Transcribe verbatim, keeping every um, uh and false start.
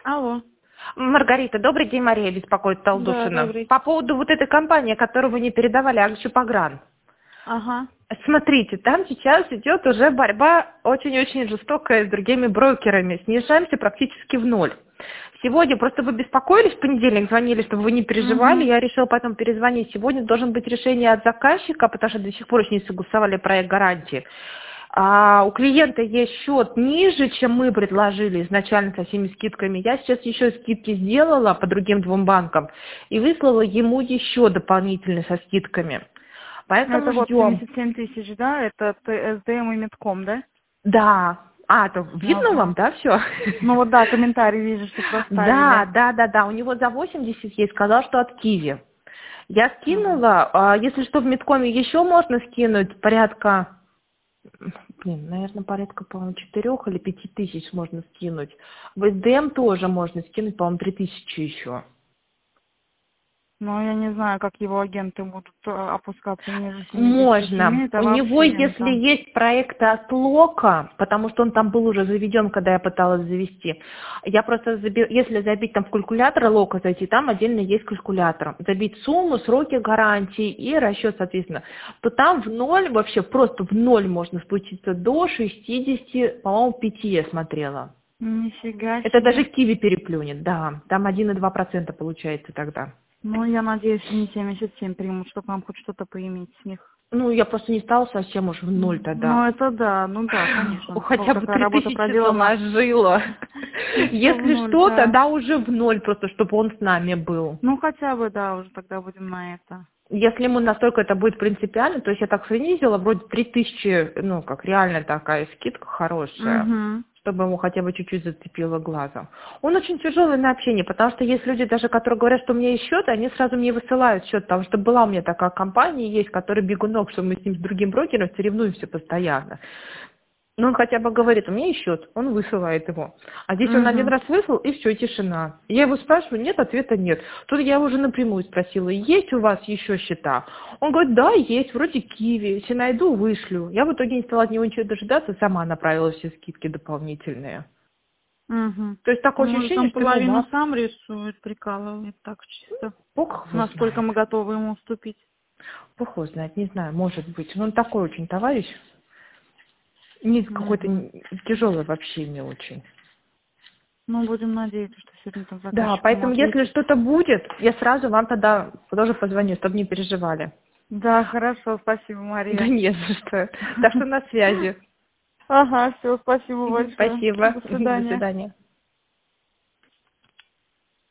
Алло. Маргарита, добрый день, Мария беспокоит Да, Талдушина. добрый. По поводу вот этой компании, которую вы не передавали, Агчупагран. Ага. Смотрите, там сейчас идет уже борьба очень-очень жестокая с другими брокерами. Снижаемся практически в ноль. Сегодня просто вы беспокоились, в понедельник звонили, чтобы вы не переживали. Угу. Я решила потом перезвонить. Сегодня должен быть решение от заказчика, потому что до сих пор еще не согласовали проект гарантии. А у клиента есть счет ниже, чем мы предложили изначально со всеми скидками. Я сейчас еще скидки сделала по другим двум банкам и выслала ему еще дополнительно со скидками. Поэтому Это вот ждем. семьдесят семь тысяч, да? Это Т С Д М и Медком, да? Да. А, то видно вам, Ага. да, все? Ну вот да, комментарий вижу, что Да, проставили. да, да, да. У него за восемьдесят есть, сказал, что от Киви. Я Ага. скинула, а, если что, в Медкоме еще можно скинуть порядка, блин, наверное, порядка, по-моему, четырех или пяти тысяч можно скинуть. В С Д М тоже можно скинуть, по-моему, три тысячи еще. Ну, я не знаю, как его агенты будут э, опускаться ниже семидесяти Можно. семи, это У него, вообще им если там. есть проекты от Лока, потому что он там был уже заведен, когда я пыталась завести, я просто, заби- если забить там в калькулятор Лока зайти, там отдельно есть калькулятор. Забить сумму, сроки гарантии и расчет, соответственно, то там в ноль, вообще просто в ноль можно спуститься до шестидесяти, по-моему, пяти я смотрела. Нифига Это даже себе. Киви переплюнет, да. Там один и два процента получается тогда. Ну, я надеюсь, не семьдесят семь примут, чтобы нам хоть что-то поиметь с них. Ну, я просто не стала совсем уж в ноль М, тогда. Ну, это да, ну да, конечно. Хотя бы Такая три работа тысячи проделана. заложила. И что в Если ноль, что, да. тогда уже в ноль, просто чтобы он с нами был. Ну, хотя бы, да, уже тогда будем на это. Если ему настолько это будет принципиально, то есть я так снизила, вроде три тысячи, ну, как реально такая скидка хорошая, Угу. чтобы ему хотя бы чуть-чуть зацепило глазом. Он очень тяжелый на общение, потому что есть люди даже, которые говорят, что у меня есть счет, они сразу мне высылают счет, потому что была у меня такая компания, есть, которая бегунок, что мы с ним, с другим брокером соревнуемся постоянно. Ну, он хотя бы говорит, у меня есть счет, он высылает его. А здесь он один Угу. раз выслал, и все, тишина. Я его спрашиваю, нет, ответа нет. Тут я уже напрямую спросила, есть у вас еще счета? Он говорит, да, есть, вроде Киви. Если найду, вышлю. Я в итоге не стала от него ничего дожидаться, сама направила все скидки дополнительные. Угу. То есть такое Может, ощущение, там что ему половину мало. сам рисует, прикалывает так чисто. Бог его Насколько знает. мы готовы ему уступить. Бог его знает, не знаю, может быть. Но он такой очень товарищ. Не какой-то Угу. тяжелый в общении очень. Ну, будем надеяться, что сегодня там Да, заказчик ему поэтому если ответит. что-то будет, я сразу вам тогда тоже позвоню, чтобы не переживали. Да, хорошо, спасибо, Да Мария. не за что. Так что на связи. Ага, все, спасибо Мгм, большое. спасибо. До Мгм, до свидания. свидания.